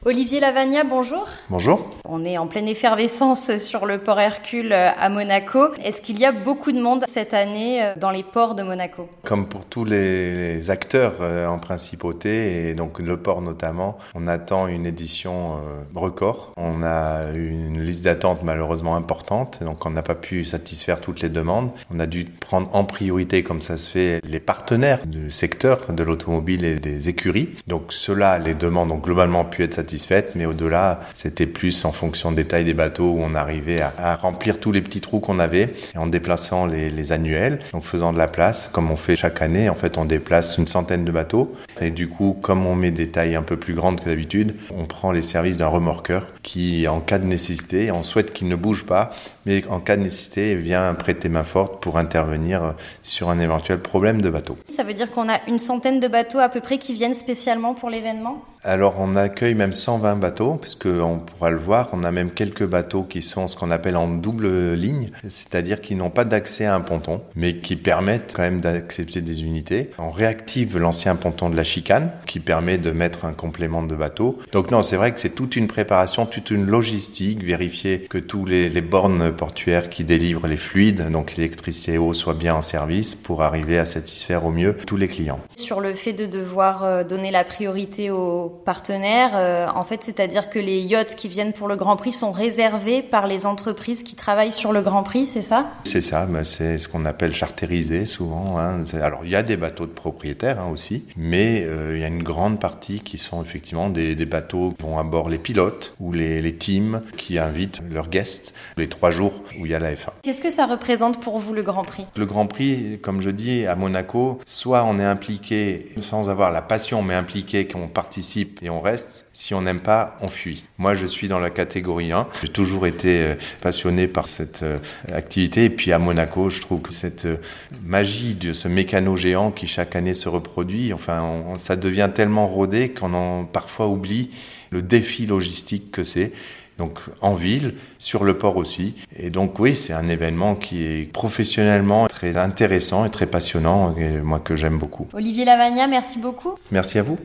Olivier Lavagna, bonjour. Bonjour. On est en pleine effervescence sur le port Hercule à Monaco. Est-ce qu'il y a beaucoup de monde cette année dans les ports de Monaco ? Comme pour tous les acteurs en principauté, et donc le port notamment, on attend une édition record. On a une liste d'attente malheureusement importante, donc on n'a pas pu satisfaire toutes les demandes. On a dû prendre en priorité, comme ça se fait, les partenaires du secteur de l'automobile et des écuries. Donc ceux-là, les demandes ont globalement pu être satisfaites, mais au-delà, c'était plus en fonction des tailles des bateaux où on arrivait à remplir tous les petits trous qu'on avait et en déplaçant les annuels, donc faisant de la place, comme on fait chaque année. En fait, on déplace une centaine de bateaux et du coup, comme on met des tailles un peu plus grandes que d'habitude, on prend les services d'un remorqueur qui, en cas de nécessité, on souhaite qu'il ne bouge pas, mais en cas de nécessité, vient prêter main forte pour intervenir sur un éventuel problème de bateau. Ça veut dire qu'on a une centaine de bateaux à peu près qui viennent spécialement pour l'événement ? Alors, on accueille même 120 bateaux, parce qu'on pourra le voir, on a même quelques bateaux qui sont ce qu'on appelle en double ligne, c'est-à-dire qui n'ont pas d'accès à un ponton, mais qui permettent quand même d'accepter des unités. On réactive l'ancien ponton de la chicane, qui permet de mettre un complément de bateau. Donc non, c'est vrai que c'est toute une préparation, toute une logistique, vérifier que tous les bornes portuaires qui délivrent les fluides, donc l'électricité et eau, soient bien en service pour arriver à satisfaire au mieux tous les clients. Sur le fait de devoir donner la priorité aux partenaires, en fait, c'est-à-dire que les yachts qui viennent pour le Grand Prix sont réservés par les entreprises qui travaillent sur le Grand Prix, c'est ça ? C'est ça, mais c'est ce qu'on appelle chartérisé souvent. Alors, il y a des bateaux de propriétaires aussi, mais il y a une grande partie qui sont effectivement des bateaux qui vont à bord les pilotes ou les teams qui invitent leurs guests les 3 jours où il y a la F1. Qu'est-ce que ça représente pour vous le Grand Prix ? Le Grand Prix, comme je dis, à Monaco, soit on est impliqué sans avoir la passion, mais impliqué qu'on participe et on reste. Si on n'aime pas, on fuit. Moi, je suis dans la catégorie 1. J'ai toujours été passionné par cette activité. Et puis à Monaco, je trouve que cette magie de ce mécano géant qui chaque année se reproduit, ça devient tellement rodé qu'on en parfois oublie le défi logistique que c'est. Donc en ville, sur le port aussi. Et donc oui, c'est un événement qui est professionnellement très intéressant et très passionnant, et moi que j'aime beaucoup. Olivier Lavagna, merci beaucoup. Merci à vous.